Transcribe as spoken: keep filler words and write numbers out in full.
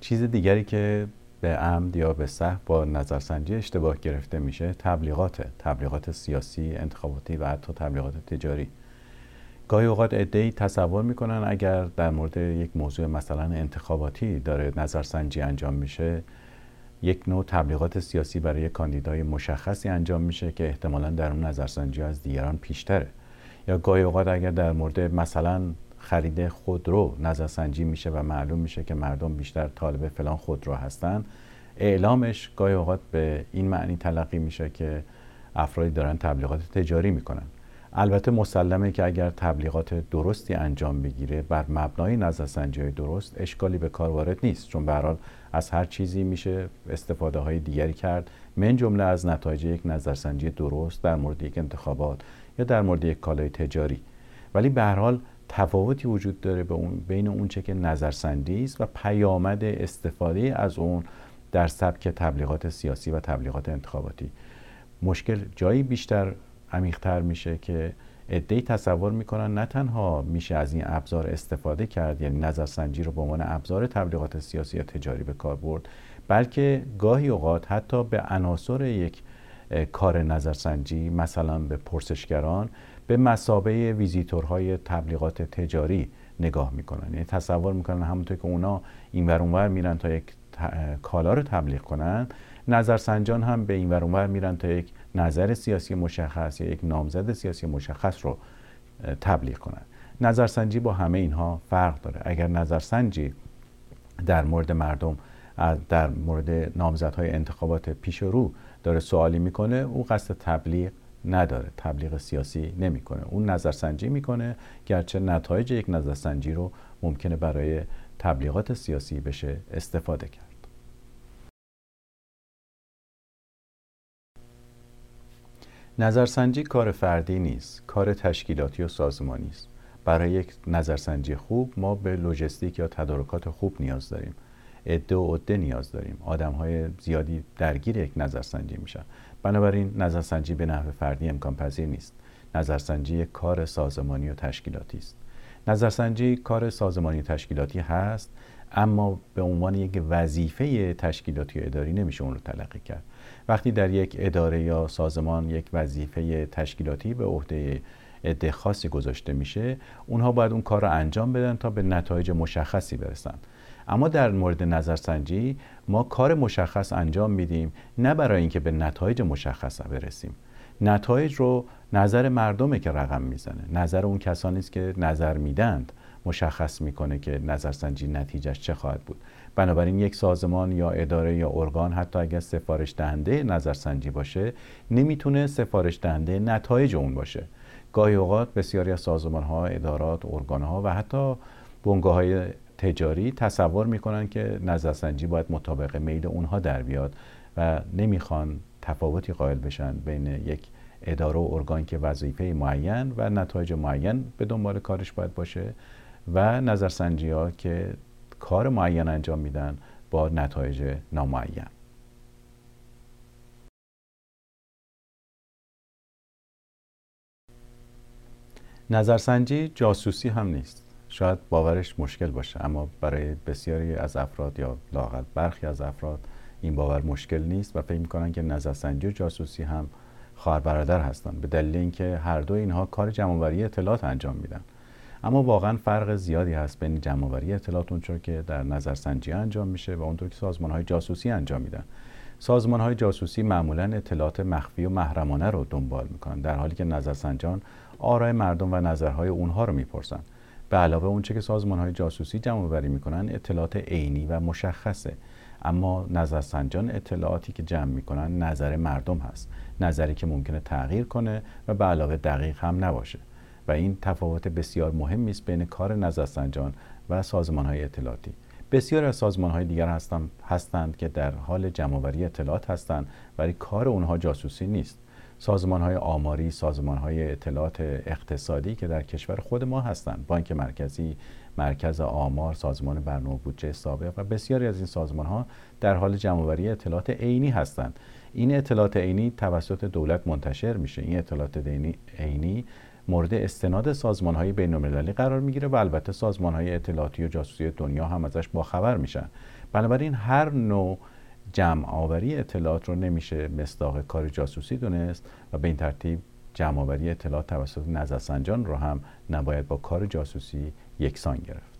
چیز دیگری که به عمد یا به سهو با نظرسنجی اشتباه گرفته میشه تبلیغات تبلیغات سیاسی، انتخاباتی و حتی تبلیغات تجاری. گاهی اوقات عده‌ای تصور میکنن اگر در مورد یک موضوع مثلا انتخاباتی داره نظرسنجی انجام میشه، یک نوع تبلیغات سیاسی برای یک کاندیدای مشخصی انجام میشه که احتمالاً در اون نظرسنجی از دیگران پیشتره. یا گاهی اوقات اگر در مورد مثلا خرید خودرو نظرسنجی میشه و معلوم میشه که مردم بیشتر طالب فلان خودرو هستن، اعلامش گاهی اوقات به این معنی تلقی میشه که افرادی دارن تبلیغات تجاری میکنن. البته مسلمه که اگر تبلیغات درستی انجام بگیره بر مبنای نظرسنجی درست، اشکالی به کار وارد نیست، چون به هر حال از هر چیزی میشه استفاده های دیگری کرد، من جمله از نتایج یک نظرسنجی درست در مورد یک انتخابات یا در مورد یک کالای تجاری. ولی به هر حال تفاوتی وجود داره به اون بین اون چه که نظرسنجی است و پیامد استفاده از اون در سبک تبلیغات سیاسی و تبلیغات انتخاباتی. مشکل جایی بیشتر عمیق‌تر میشه که عده‌ای تصور میکنن نه تنها میشه از این ابزار استفاده کرد، یعنی نظرسنجی رو به عنوان ابزار تبلیغات سیاسی یا تجاری به کار برد، بلکه گاهی اوقات حتی به عناصر یک کار نظرسنجی، مثلا به پرسشگران، به مثابه ویزیتورهای تبلیغات تجاری نگاه میکنن. یعنی تصور میکنن همونطور که اونا این ور اون ور میرن تا یک کالا رو تبلیغ کنن، نظرسنجان هم به این ور اون ور میرن تا یک نظر سیاسی مشخص یا یک نامزد سیاسی مشخص رو تبلیغ کنن. نظرسنجی با همه اینها فرق داره. اگر نظرسنجی در مورد مردم، در مورد نامزدهای انتخابات پیش رو داره سوالی میکنه، او قصد تبلیغ نداره، تبلیغ سیاسی نمیکنه، اون نظرسنجی میکنه، گرچه نتایج یک نظرسنجی رو ممکنه برای تبلیغات سیاسی بشه استفاده کرد. نظرسنجی کار فردی نیست، کار تشکیلاتی و سازمانی است. برای یک نظرسنجی خوب ما به لوجستیک یا تدارکات خوب نیاز داریم. عده و عده نیاز داریم. آدم‌های زیادی درگیر یک نظرسنجی میشن. بنابراین نظرسنجی به نحو فردی امکان پذیر نیست. نظرسنجی یک کار سازمانی و تشکیلاتی است. نظرسنجی کار سازمانی و تشکیلاتی هست، اما به عنوان یک وظیفه تشکیلاتی و اداری نمیشه اون رو تلقی کرد. وقتی در یک اداره یا سازمان یک وظیفه تشکیلاتی به عهده عده خاصی گذاشته میشه، اونها باید اون کار رو انجام بدن تا به نتایج مشخصی برسن. اما در مورد نظرسنجی ما کار مشخص انجام میدیم، نه برای اینکه به نتایج مشخص برسیم. نتایج رو نظر مردمه که رقم میزنه، نظر اون کسانی است که نظر میدند مشخص میکنه که نظرسنجی نتیجهش چه خواهد بود. بنابراین یک سازمان یا اداره یا ارگان حتی اگر سفارش دهنده نظرسنجی باشه، نمیتونه سفارش دهنده نتایج اون باشه. گاهی اوقات بسیاری از سازمان‌ها، ادارات، ارگان‌ها و حتی بنگاه‌های تجاری تصور میکنن که نظرسنجی باید مطابق میل اونها در بیاد و نمیخوان تفاوتی قائل بشن بین یک اداره و ارگان که وظیفه معین و نتایج معین به دنبال کارش باید باشه و نظرسنجی ها که کار معین انجام میدن با نتایج نامعین. نظرسنجی جاسوسی هم نیست. شاید باورش مشکل باشه، اما برای بسیاری از افراد یا لااقل برخی از افراد این باور مشکل نیست و فکر میکنن که نظرسنجی و جاسوسی هم خواهر برادر هستن، به دلیل اینکه هر دو اینها کار جمع‌آوری اطلاعات انجام میدن. اما واقعا فرق زیادی هست بین جمع‌آوری اطلاعات اونطور که در نظرسنجی انجام میشه و اونطور که سازمان‌های جاسوسی انجام میدن. سازمان‌های جاسوسی معمولاً اطلاعات مخفی و محرمانه رو دنبال میکنن، در حالی که نظرسنجان آرای مردم و نظرهای اونها رو میپرسن. به علاوه اونچه که سازمان‌های جاسوسی جمع‌آوری میکنن اطلاعات عینی و مشخصه، اما نظرسنجان اطلاعاتی که جمع میکنن نظر مردم هست، نظری که ممکنه تغییر کنه و به علاوه دقیق هم نباشه. و این تفاوت بسیار مهمی است بین کار نظرسنجان و سازمان‌های اطلاعاتی. بسیار از سازمان‌های دیگر هستند هستند که در حال جمع‌آوری اطلاعات هستند، ولی کار اونها جاسوسی نیست. سازمان‌های آماری، سازمان‌های اطلاعات اقتصادی که در کشور خود ما هستند، بانک مرکزی، مرکز آمار، سازمان برنامه بودجه سابق و بسیاری از این سازمان‌ها در حال جمع‌آوری اطلاعات عینی هستند. این اطلاعات عینی توسط دولت منتشر میشه. این اطلاعات عینی مورد استناد سازمان‌های بین‌المللی قرار میگیره و البته سازمان‌های اطلاعاتی و جاسوسی دنیا هم ازش باخبر میشن. بنابراین هر نوع جمع آوری اطلاعات رو نمیشه مصداق کار جاسوسی دونست و به این ترتیب جمع آوری اطلاعات توسط نظرسنجان رو هم نباید با کار جاسوسی یکسان گرفت.